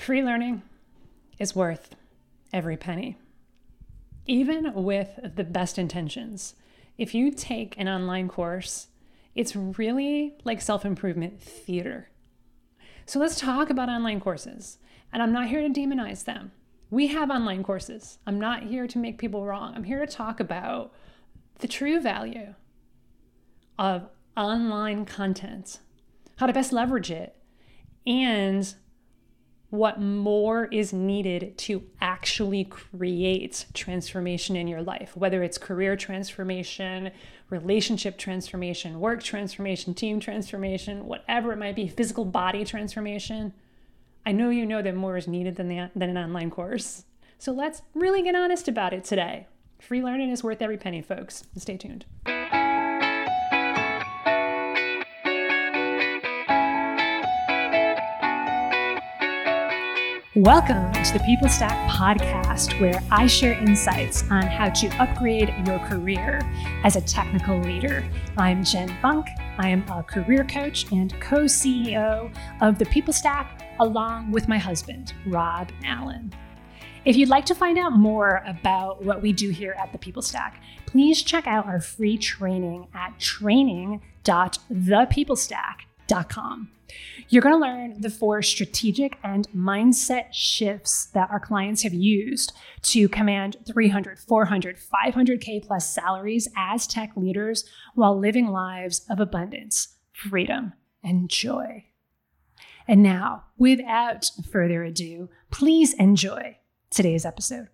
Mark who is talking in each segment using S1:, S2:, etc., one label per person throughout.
S1: Free learning is worth every penny. Even with the best intentions, if you take an online course, it's really like self-improvement theater. So let's talk about online courses. And I'm not here to demonize them. We have online courses. I'm not here to make people wrong. I'm here to talk about the true value of online content, how to best leverage it, and what more is needed to actually create transformation in your life, whether it's career transformation, relationship transformation, work transformation, team transformation, whatever it might be, physical body transformation. I know you know that more is needed than an online course. So let's really get honest about it today. Free learning is worth every penny, folks. Stay tuned. Welcome to the People Stack podcast, where I share insights on how to upgrade your career as a technical leader. I'm Jen Funk. I am a career coach and co-CEO of the People Stack, along with my husband, Rob Allen. If you'd like to find out more about what we do here at the People Stack, please check out our free training at training.thepeoplestack.com. You're going to learn the 4 strategic and mindset shifts that our clients have used to command 300, 400, 500K plus salaries as tech leaders while living lives of abundance, freedom, and joy. And now, without further ado, please enjoy today's episode.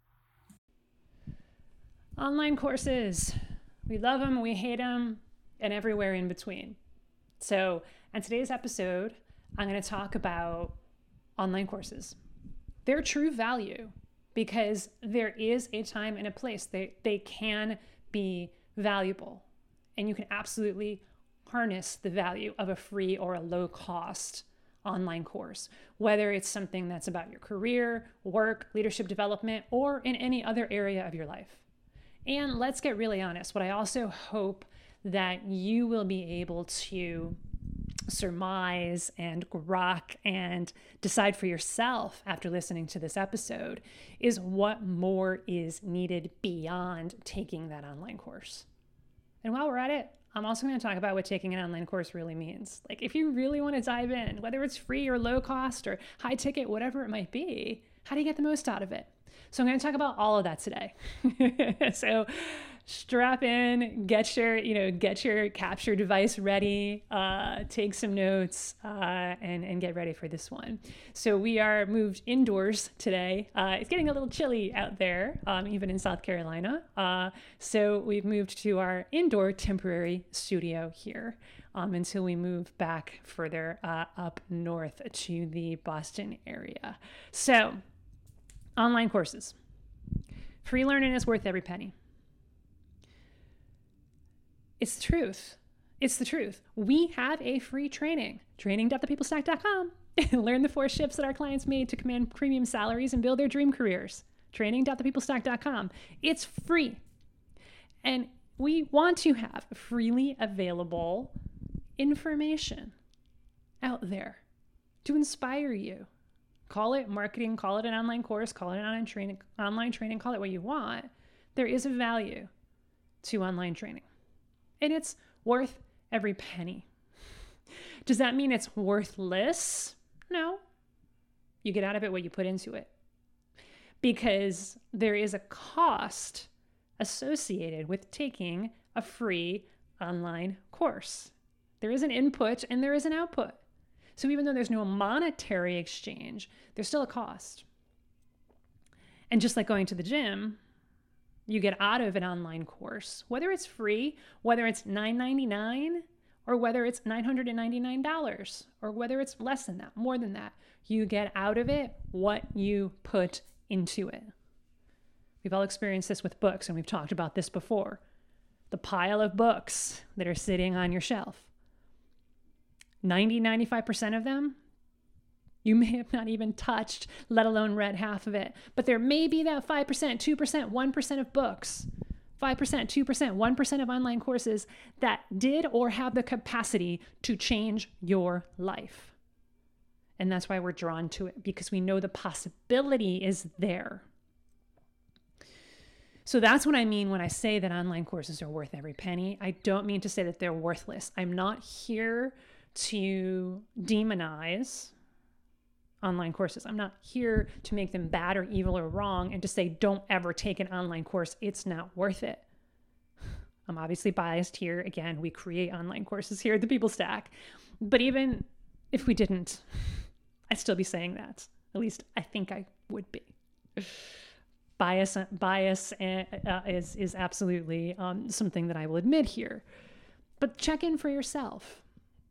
S1: Online courses. We love them, we hate them, and everywhere in between. So, in today's episode, I'm going to talk about online courses. Their true value, because there is a time and a place. They can be valuable, and you can absolutely harness the value of a free or a low-cost online course, whether it's something that's about your career, work, leadership development, or in any other area of your life. And let's get really honest. What I also hope that you will be able to surmise and grok and decide for yourself after listening to this episode is what more is needed beyond taking that online course. And while we're at it, I'm also going to talk about what taking an online course really means. Like, if you really want to dive in, whether it's free or low cost or high ticket, whatever it might be, how do you get the most out of it? So I'm going to talk about all of that today. So strap in, get your capture device ready, take some notes, and get ready for this one. So we are moved indoors today. It's getting a little chilly out there, even in South Carolina. So we've moved to our indoor temporary studio here until we move back further up north to the Boston area. So online courses. Free learning is worth every penny. It's the truth. It's the truth. We have a free training, training.thepeoplestack.com. Learn the 4 shifts that our clients made to command premium salaries and build their dream careers. Training.thepeoplestack.com. It's free. And we want to have freely available information out there to inspire you. Call it marketing, call it an online course, call it an online training, call it what you want. There is a value to online training. And it's worth every penny. Does that mean it's worthless? No. You get out of it what you put into it. Because there is a cost associated with taking a free online course. There is an input and there is an output. So even though there's no monetary exchange, there's still a cost. And just like going to the gym, you get out of an online course, whether it's free, whether it's $9.99, or whether it's $999, or whether it's less than that, more than that. You get out of it what you put into it. We've all experienced this with books, and we've talked about this before. The pile of books that are sitting on your shelf. 95% of them, you may have not even touched, let alone read half of it. But there may be that 5%, 2%, 1% of books, 5%, 2%, 1% of online courses that did or have the capacity to change your life. And that's why we're drawn to it, because we know the possibility is there. So that's what I mean when I say that online courses are worth every penny. I don't mean to say that they're worthless. I'm not here to demonize online courses. I'm not here to make them bad or evil or wrong and to say, don't ever take an online course. It's not worth it. I'm obviously biased here. Again, we create online courses here at the People Stack. But even if we didn't, I'd still be saying that. At least I think I would be. Bias is absolutely something that I will admit here. But check in for yourself.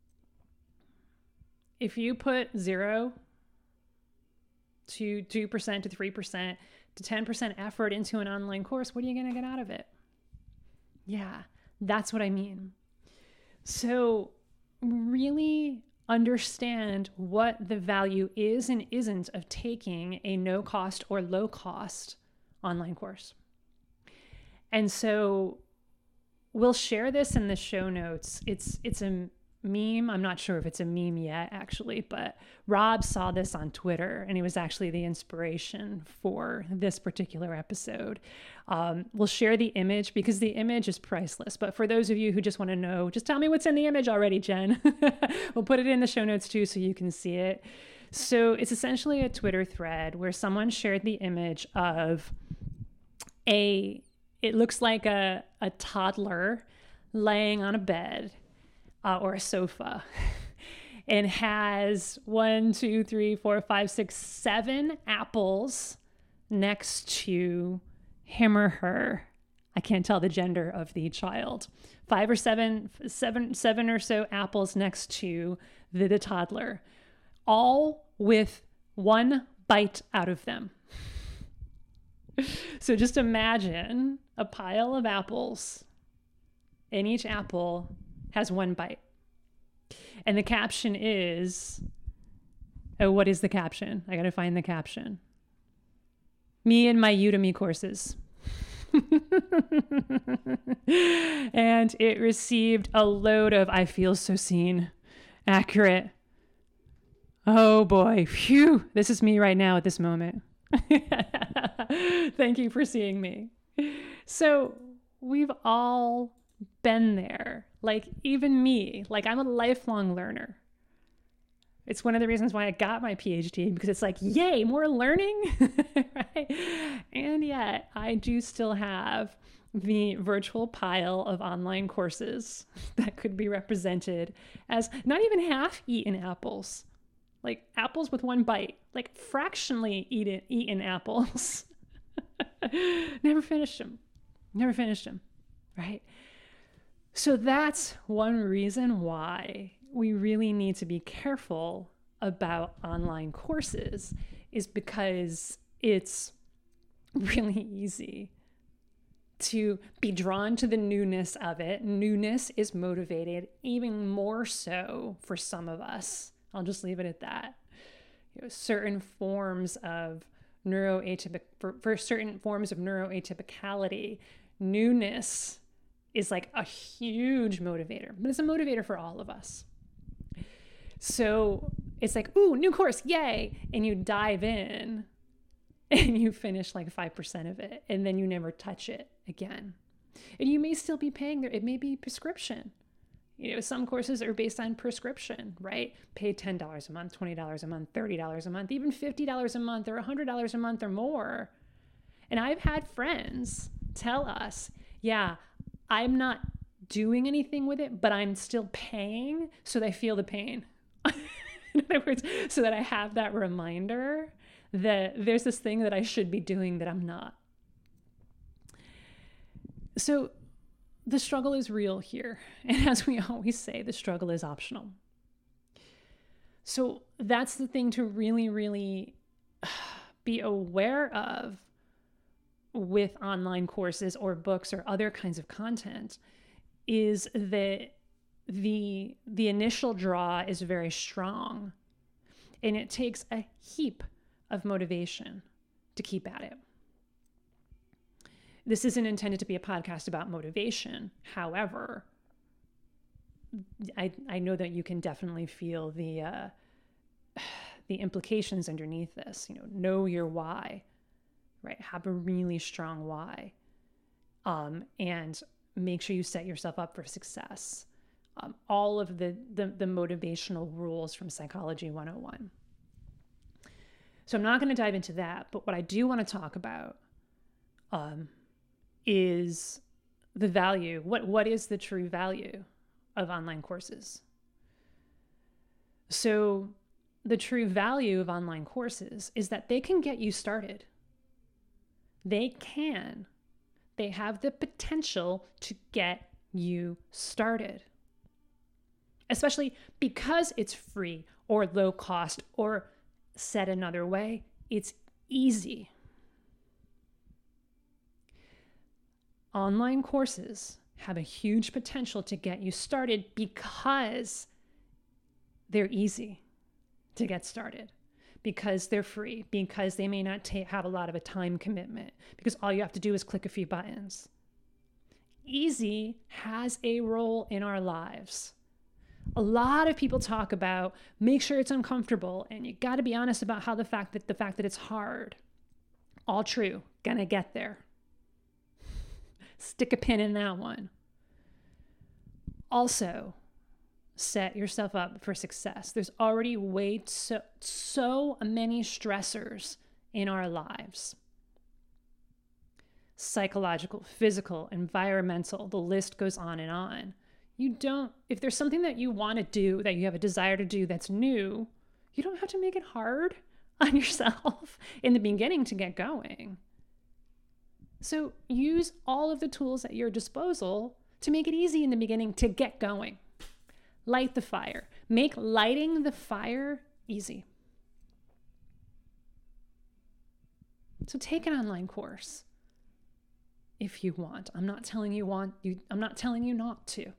S1: If you put 0 to 2% to 3% to 10% effort into an online course, what are you going to get out of it? Yeah, that's what I mean. So really understand what the value is and isn't of taking a no cost or low cost online course. And so we'll share this in the show notes. It's a meme. I'm not sure if it's a meme yet, actually, but Rob saw this on Twitter and he was actually the inspiration for this particular episode. We'll share the image because the image is priceless. But for those of you who just want to know, just tell me what's in the image already, Jen. We'll put it in the show notes too so you can see it. So it's essentially a Twitter thread where someone shared the image of it looks like a toddler laying on a bed or a sofa and has 1, 2, 3, 4, 5, 6, 7 apples next to him or her. I can't tell the gender of the child. 5 or 7 or so apples next to the toddler, all with one bite out of them. So just imagine a pile of apples, and each apple has one bite. And the caption is, oh, what is the caption? I got to find the caption. Me and my Udemy courses. And it received a load of, I feel so seen, accurate. Oh boy, phew, this is me right now at this moment. Thank you for seeing me. So we've all been there. Like even me, like I'm a lifelong learner. It's one of the reasons why I got my PhD, because it's like, yay, more learning, right? And yet I do still have the virtual pile of online courses that could be represented as not even half-eaten apples, like apples with one bite, like fractionally eaten apples. Never finished them, right? So that's one reason why we really need to be careful about online courses, is because it's really easy to be drawn to the newness of it. Newness is motivated even more so for some of us. I'll just leave it at that. Certain forms of for certain forms of neuroatypicality, newness is like a huge motivator, but it's a motivator for all of us. So it's like, ooh, new course, yay. And you dive in and you finish like 5% of it, and then you never touch it again. And you may still be paying there. It may be prescription. Some courses are based on prescription, right? Pay $10 a month, $20 a month, $30 a month, even $50 a month or $100 a month or more. And I've had friends tell us, yeah, I'm not doing anything with it, but I'm still paying so they feel the pain. In other words, so that I have that reminder that there's this thing that I should be doing that I'm not. So the struggle is real here. And as we always say, the struggle is optional. So that's the thing to really, really be aware of with online courses or books or other kinds of content, is that the initial draw is very strong, and it takes a heap of motivation to keep at it. This isn't intended to be a podcast about motivation. However, I know that you can definitely feel the the implications underneath this. Know your why, right? Have a really strong why, and make sure you set yourself up for success. All of the motivational rules from Psychology 101. So I'm not going to dive into that, but what I do want to talk about is the value. What is the true value of online courses? So the true value of online courses is that they can get you started. They have the potential to get you started. Especially because it's free or low cost, or said another way, it's easy. Online courses have a huge potential to get you started because they're easy to get started, because they're free, because they may not have a lot of a time commitment, because all you have to do is click a few buttons. Easy has a role in our lives. A lot of people talk about make sure it's uncomfortable, and you got to be honest about how the fact that it's hard. All true. Gonna get there. Stick a pin in that one. Also, set yourself up for success. There's already so many stressors in our lives. Psychological, physical, environmental, the list goes on and on. If there's something that you want to do, that you have a desire to do that's new, you don't have to make it hard on yourself in the beginning to get going. So use all of the tools at your disposal to make it easy in the beginning to get going. Light the fire. Make lighting the fire easy. So take an online course if you want. I'm not telling you not to.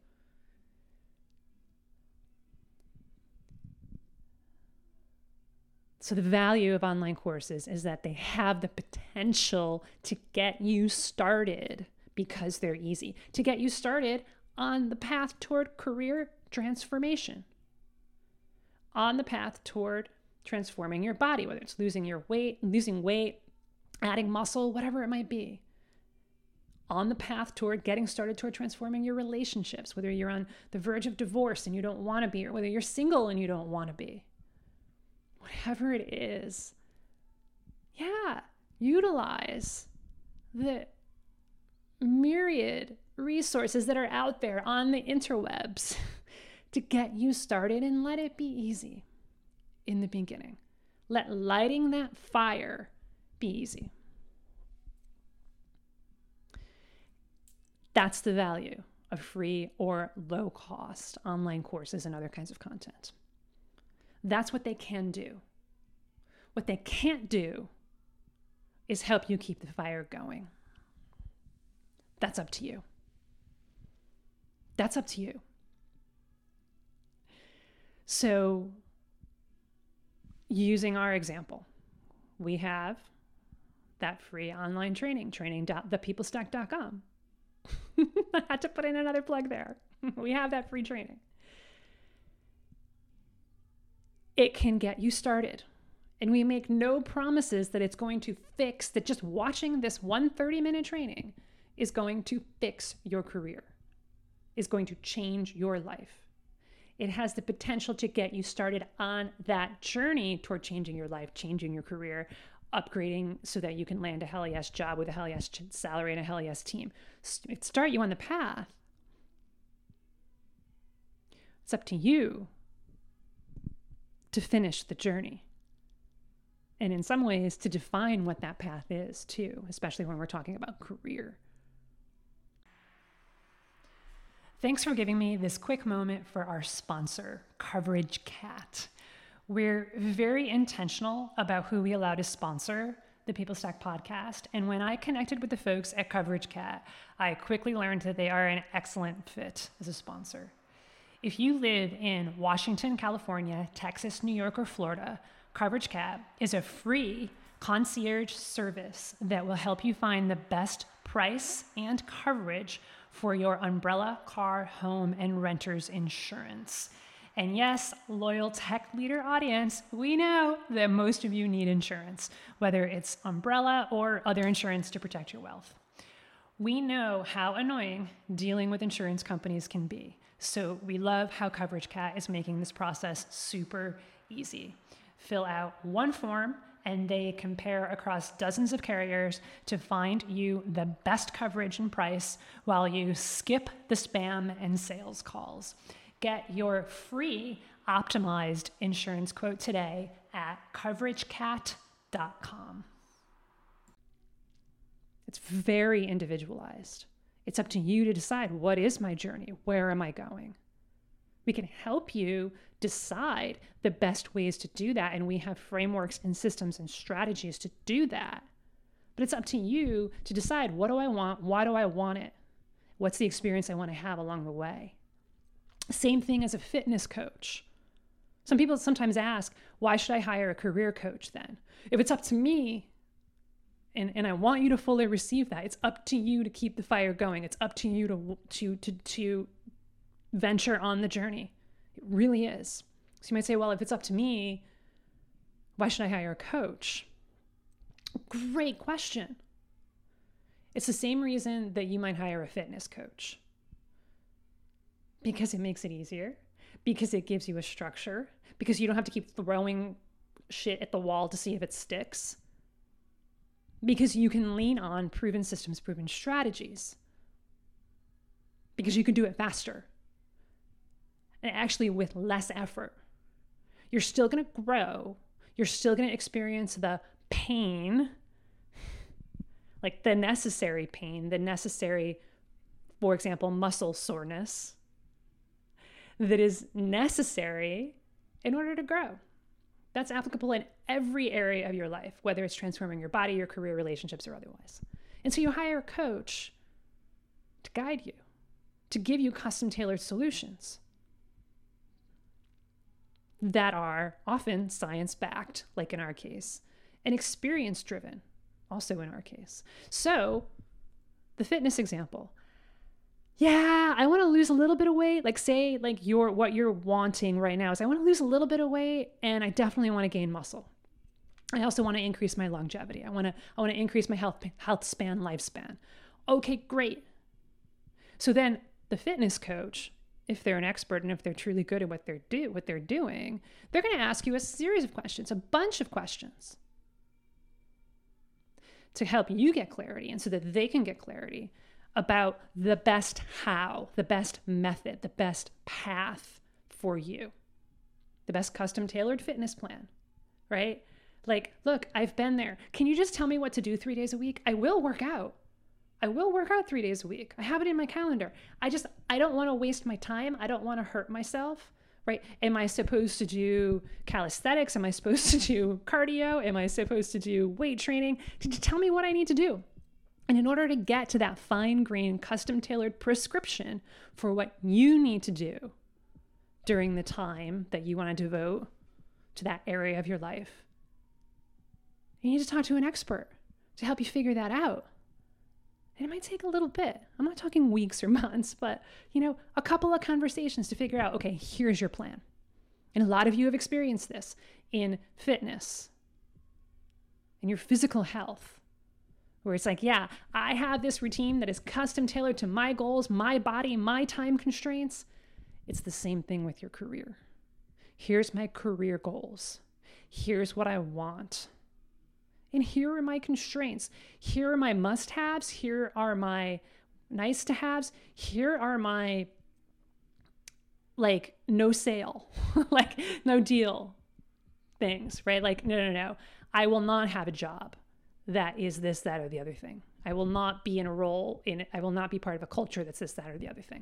S1: So the value of online courses is that they have the potential to get you started because they're easy, to get you started on the path toward career transformation, on the path toward transforming your body, whether it's losing weight, adding muscle, whatever it might be, on the path toward getting started toward transforming your relationships, whether you're on the verge of divorce and you don't want to be, or whether you're single and you don't want to be. Whatever it is, utilize the myriad resources that are out there on the interwebs to get you started, and let it be easy in the beginning. Let lighting that fire be easy. That's the value of free or low cost online courses and other kinds of content. That's what they can do. What they can't do is help you keep the fire going. That's up to you. That's up to you. So, using our example, we have that free online training.thepeoplestack.com. I had to put in another plug there. We have that free training. It can get you started. And we make no promises that it's going to fix, that just watching this 30-minute training is going to fix your career, is going to change your life. It has the potential to get you started on that journey toward changing your life, changing your career, upgrading so that you can land a hell yes job with a hell yes salary and a hell yes team. Start you on the path. It's up to you to finish the journey. And in some ways, to define what that path is too, especially when we're talking about career. Thanks for giving me this quick moment for our sponsor, Coverage Cat. We're very intentional about who we allow to sponsor the People Stack podcast. And when I connected with the folks at Coverage Cat, I quickly learned that they are an excellent fit as a sponsor. If you live in Washington, California, Texas, New York, or Florida, Coverage Cat is a free concierge service that will help you find the best price and coverage for your umbrella, car, home, and renter's insurance. And yes, loyal tech leader audience, we know that most of you need insurance, whether it's umbrella or other insurance to protect your wealth. We know how annoying dealing with insurance companies can be. So we love how Coverage Cat is making this process super easy. Fill out one form and they compare across dozens of carriers to find you the best coverage and price while you skip the spam and sales calls. Get your free optimized insurance quote today at coveragecat.com. It's very individualized. It's up to you to decide, what is my journey? Where am I going? We can help you decide the best ways to do that, and we have frameworks and systems and strategies to do that. But it's up to you to decide, what do I want? Why do I want it? What's the experience I want to have along the way? Same thing as a fitness coach. Some people sometimes ask, why should I hire a career coach then? If it's up to me, and I want you to fully receive that, it's up to you to keep the fire going. It's up to you to venture on the journey. It really is. So you might say, well, if it's up to me, why should I hire a coach? Great question. It's the same reason that you might hire a fitness coach. Because it makes it easier, because it gives you a structure, because you don't have to keep throwing shit at the wall to see if it sticks, because you can lean on proven systems, proven strategies, because you can do it faster and actually with less effort. You're still going to grow. You're still going to experience the pain, like the necessary pain, the necessary, for example, muscle soreness that is necessary in order to grow. That's applicable in every area of your life, whether it's transforming your body, your career, relationships, or otherwise. And so you hire a coach to guide you, to give you custom tailored solutions that are often science-backed, like in our case, and experience-driven, also in our case. So the fitness example. Yeah, I want to lose a little bit of weight. Like say like what you're wanting right now is I want to lose a little bit of weight and I definitely want to gain muscle. I also want to increase my longevity. I want to increase my health span, lifespan. Okay, great. So then the fitness coach, if they're an expert and if they're truly good at what they're doing, they're going to ask you a series of questions, a bunch of questions to help you get clarity and so that they can get clarity about the best how, the best method, the best path for you, the best custom tailored fitness plan, right? Like, look, I've been there. Can you just tell me what to do 3 days a week? I will work out. I will work out 3 days a week. I have it in my calendar. I don't want to waste my time. I don't want to hurt myself, right? Am I supposed to do calisthenics? Am I supposed to do cardio? Am I supposed to do weight training? Tell me what I need to do. And in order to get to that fine-grained, custom-tailored prescription for what you need to do during the time that you want to devote to that area of your life, you need to talk to an expert to help you figure that out. And it might take a little bit. I'm not talking weeks or months, but, a couple of conversations to figure out, okay, here's your plan. And a lot of you have experienced this in fitness, in your physical health, where it's like, yeah, I have this routine that is custom tailored to my goals, my body, my time constraints. It's the same thing with your career. Here's my career goals. Here's what I want. And here are my constraints. Here are my must-haves. Here are my nice-to-haves. Here are my, no sale, no deal things, right? No. I will not have a job that is this, that, or the other thing. I will not be in a role in it. I will not be part of a culture that's this, that, or the other thing.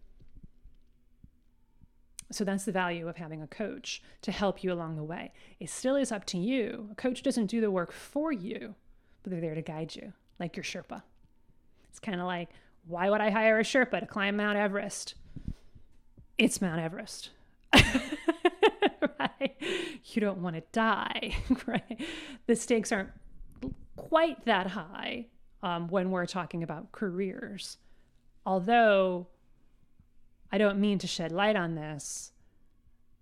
S1: So that's the value of having a coach to help you along the way. It still is up to you. A coach doesn't do the work for you, but they're there to guide you, like your Sherpa. It's kind of like, why would I hire a Sherpa to climb Mount Everest? It's Mount Everest. Right? You don't want to die, right? The stakes aren't quite that high when we're talking about careers. Although I don't mean to shed light on this,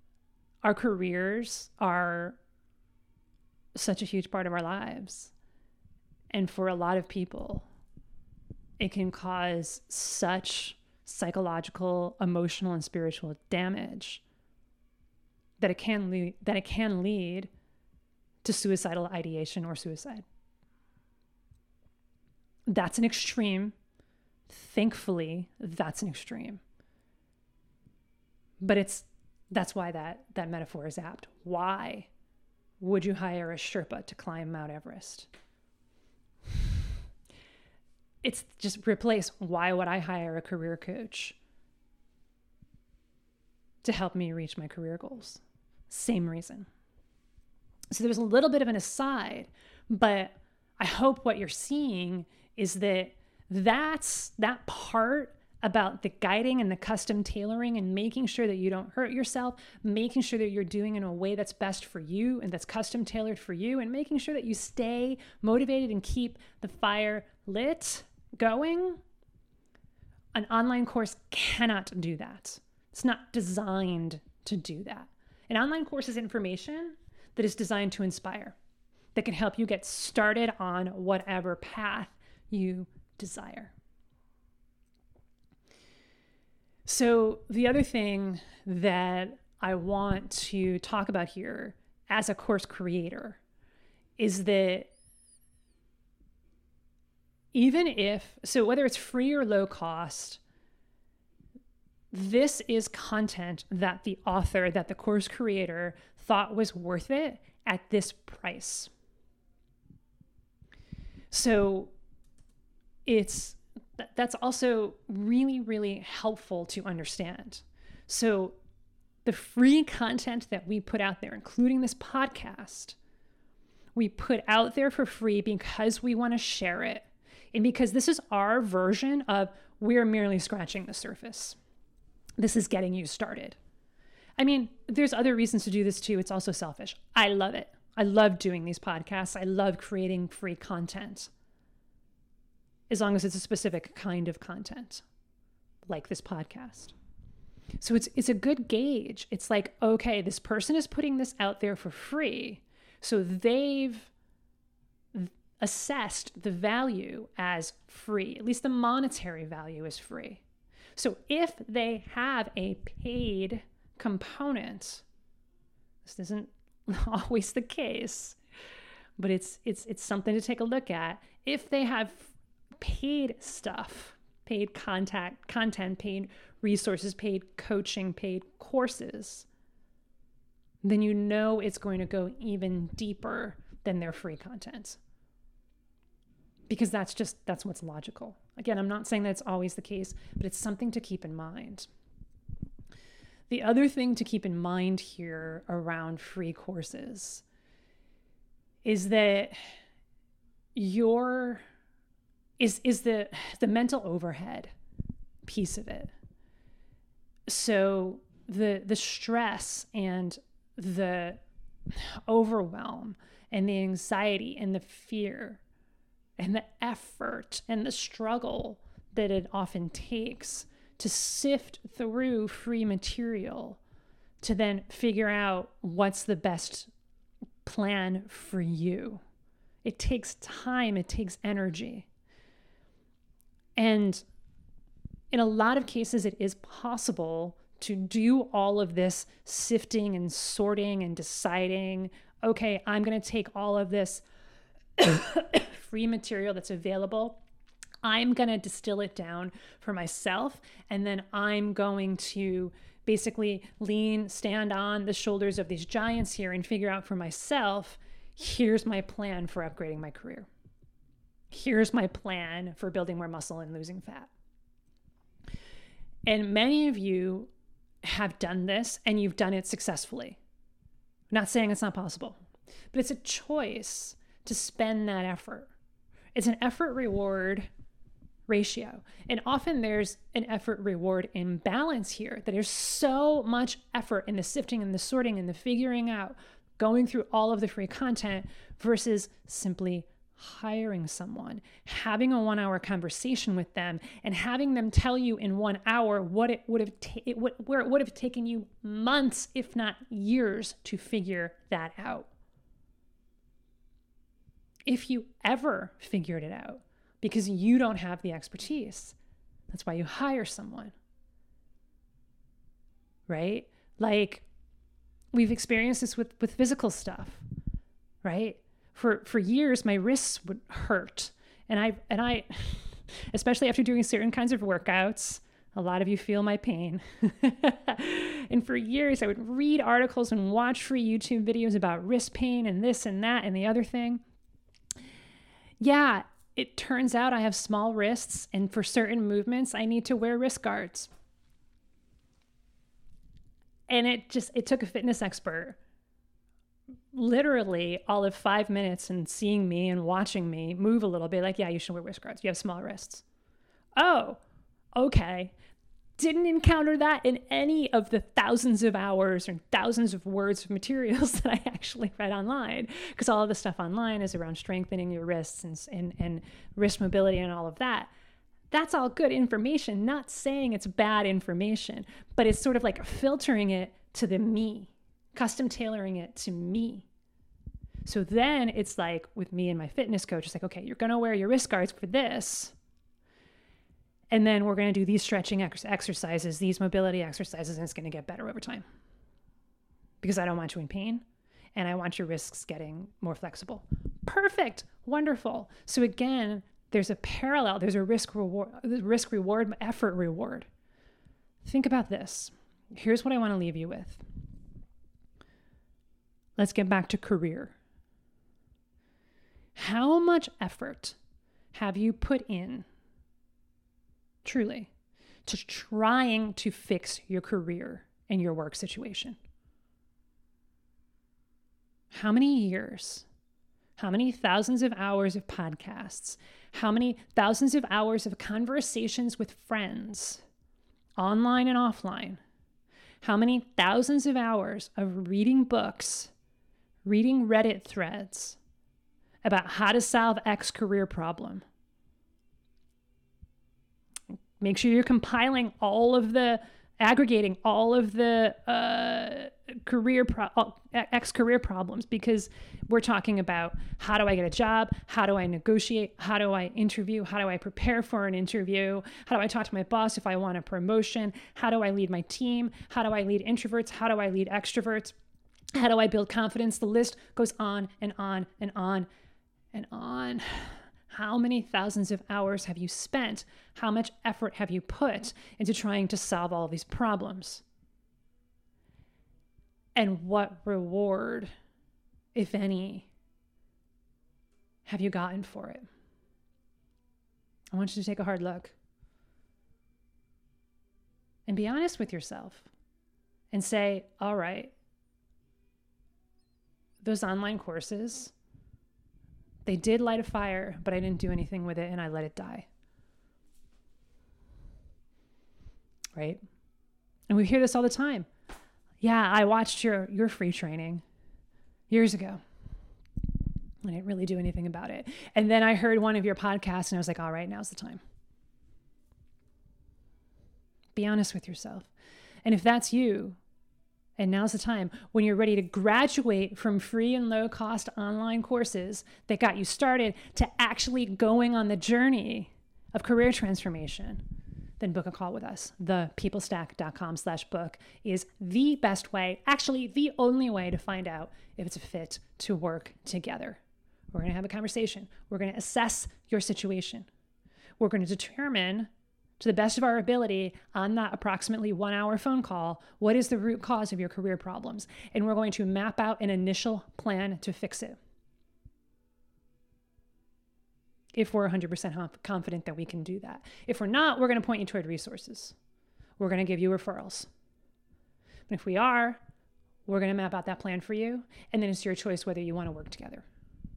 S1: our careers are such a huge part of our lives. And for a lot of people, it can cause such psychological, emotional, and spiritual damage that it can lead to suicidal ideation or suicide. That's an extreme. Thankfully, that's an extreme. But that's why that metaphor is apt. Why would you hire a Sherpa to climb Mount Everest? It's just replace, why would I hire a career coach to help me reach my career goals? Same reason. So there's a little bit of an aside, but I hope what you're seeing is that's that part about the guiding and the custom tailoring and making sure that you don't hurt yourself, making sure that you're doing in a way that's best for you and that's custom tailored for you, and making sure that you stay motivated and keep the fire lit going. An online course cannot do that. It's not designed to do that. An online course is information that is designed to inspire, that can help you get started on whatever path you desire. So the other thing that I want to talk about here as a course creator is that whether it's free or low cost, this is content that the author, that the course creator thought was worth it at this price. So that's also really, really helpful to understand. So the free content that we put out there, including this podcast, we put out there for free because we want to share it. And because this is our version of we're merely scratching the surface. This is getting you started. I mean, there's other reasons to do this too. It's also selfish. I love it. I love doing these podcasts. I love creating free content. As long as it's a specific kind of content, like this podcast. So it's a good gauge. It's like, okay, this person is putting this out there for free. So they've assessed the value as free. At least the monetary value is free. So if they have a paid component, this isn't always the case, but it's something to take a look at. If they have paid stuff, paid content, paid resources, paid coaching, paid courses, then you know it's going to go even deeper than their free content. Because that's what's logical. Again, I'm not saying that's always the case, but it's something to keep in mind. The other thing to keep in mind here around free courses is that the mental overhead piece of it. So the stress and the overwhelm and the anxiety and the fear and the effort and the struggle that it often takes to sift through free material to then figure out what's the best plan for you. It takes time, it takes energy. And in a lot of cases, it is possible to do all of this sifting and sorting and deciding, okay, I'm going to take all of this free material that's available. I'm going to distill it down for myself. And then I'm going to basically stand on the shoulders of these giants here and figure out for myself, here's my plan for upgrading my career. Here's my plan for building more muscle and losing fat. And many of you have done this and you've done it successfully. I'm not saying it's not possible, but it's a choice to spend that effort. It's an effort reward ratio. And often there's an effort reward imbalance here, that there's so much effort in the sifting and the sorting and the figuring out, going through all of the free content versus simply hiring someone, having a 1 hour conversation with them, and having them tell you in 1 hour what it would have where it would have taken you months, if not years, to figure that out. If you ever figured it out, because you don't have the expertise, that's why you hire someone, right? Like, we've experienced this with physical stuff, right? For years, my wrists would hurt. And I, especially after doing certain kinds of workouts, a lot of you feel my pain. And for years, I would read articles and watch free YouTube videos about wrist pain and this and that and the other thing. Yeah, it turns out I have small wrists, and for certain movements, I need to wear wrist guards. And it took a fitness expert literally all of 5 minutes and seeing me and watching me move a little bit, like, yeah, you should wear wrist guards. You have small wrists. Oh, okay. Didn't encounter that in any of the thousands of hours or thousands of words of materials that I actually read online, because all of the stuff online is around strengthening your wrists and wrist mobility and all of that. That's all good information, not saying it's bad information, but it's sort of like filtering it to the me, custom tailoring it to me. So then it's like with me and my fitness coach, it's like, okay, you're going to wear your wrist guards for this. And then we're going to do these stretching exercises, these mobility exercises, and it's going to get better over time. Because I don't want you in pain and I want your wrists getting more flexible. Perfect. Wonderful. So again, there's a parallel. There's a risk reward, effort reward. Think about this. Here's what I want to leave you with. Let's get back to career. How much effort have you put in, truly, to trying to fix your career and your work situation? How many years? How many thousands of hours of podcasts? How many thousands of hours of conversations with friends, online and offline? How many thousands of hours of reading books, reading Reddit threads about how to solve X career problem? Make sure you're compiling aggregating all of the X career problems, because we're talking about, how do I get a job? How do I negotiate? How do I interview? How do I prepare for an interview? How do I talk to my boss if I want a promotion? How do I lead my team? How do I lead introverts? How do I lead extroverts? How do I build confidence? The list goes on and on and on and on. How many thousands of hours have you spent? How much effort have you put into trying to solve all these problems? And what reward, if any, have you gotten for it? I want you to take a hard look and be honest with yourself and say, all right, those online courses, they did light a fire, but I didn't do anything with it and I let it die. Right? And we hear this all the time. Yeah, I watched your free training years ago. I didn't really do anything about it. And then I heard one of your podcasts and I was like, all right, now's the time. Be honest with yourself. And if that's you, and now's the time when you're ready to graduate from free and low cost online courses that got you started to actually going on the journey of career transformation, then book a call with us. thepeoplestack.com/book is the best way, actually the only way, to find out if it's a fit to work together. We're going to have a conversation. We're going to assess your situation. We're going to determine, to the best of our ability, on that approximately 1 hour phone call, what is the root cause of your career problems? And we're going to map out an initial plan to fix it. If we're 100% confident that we can do that. If we're not, we're going to point you toward resources. We're going to give you referrals. But if we are, we're going to map out that plan for you. And then it's your choice whether you want to work together.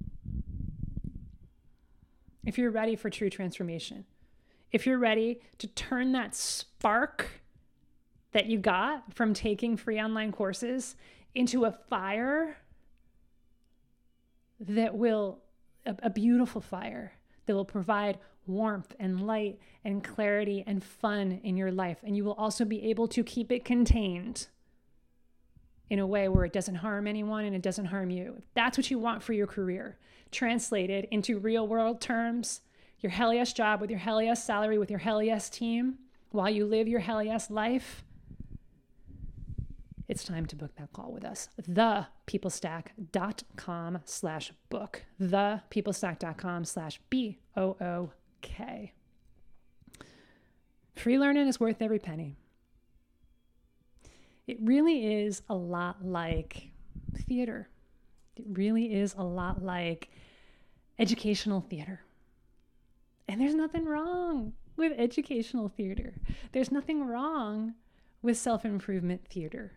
S1: If you're ready for true transformation, if you're ready to turn that spark that you got from taking free online courses into a fire that will a beautiful fire that will provide warmth and light and clarity and fun in your life. And you will also be able to keep it contained in a way where it doesn't harm anyone and it doesn't harm you. If that's what you want for your career, translated into real world terms, your hell yes job with your hell yes salary with your hell yes team while you live your hell yes life, it's time to book that call with us. thepeoplestack.com/book. thepeoplestack.com/BOOK. Free learning is worth every penny. It really is a lot like theater. It really is a lot like educational theater. And there's nothing wrong with educational theater. There's nothing wrong with self-improvement theater.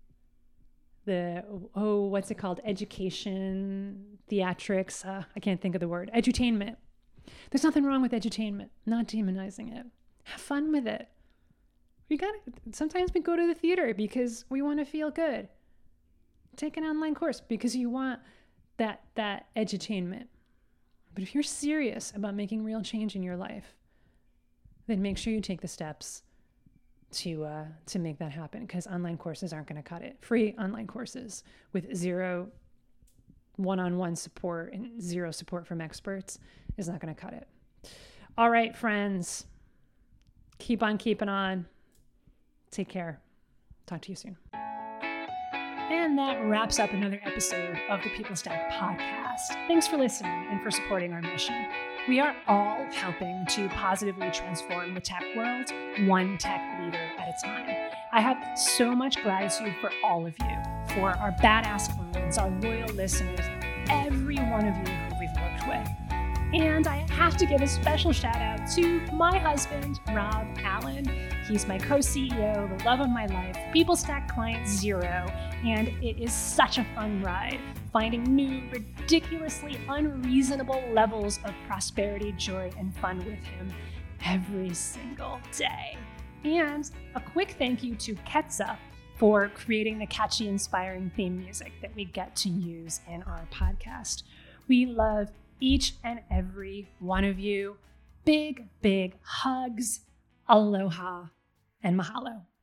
S1: What's it called? Education, theatrics. I can't think of the word. Edutainment. There's nothing wrong with edutainment. Not demonizing it. Have fun with it. Sometimes we go to the theater because we want to feel good. Take an online course because you want that edutainment. But if you're serious about making real change in your life, then make sure you take the steps to make that happen, because online courses aren't going to cut it. Free online courses with zero one-on-one support and zero support from experts is not going to cut it. All right, friends, keep on keeping on. Take care. Talk to you soon. And that wraps up another episode of the People Stack podcast. Thanks for listening and for supporting our mission. We are all helping to positively transform the tech world, one tech leader at a time. I have so much gratitude for all of you, for our badass clients, our loyal listeners, every one of you who we've worked with. And I have to give a special shout out to my husband, Rob Allen. He's my co-CEO, the love of my life, People Stack Client Zero, and it is such a fun ride, finding new, ridiculously unreasonable levels of prosperity, joy, and fun with him every single day. And a quick thank you to Ketsa for creating the catchy, inspiring theme music that we get to use in our podcast. We love each and every one of you. Big, big hugs, aloha, and mahalo.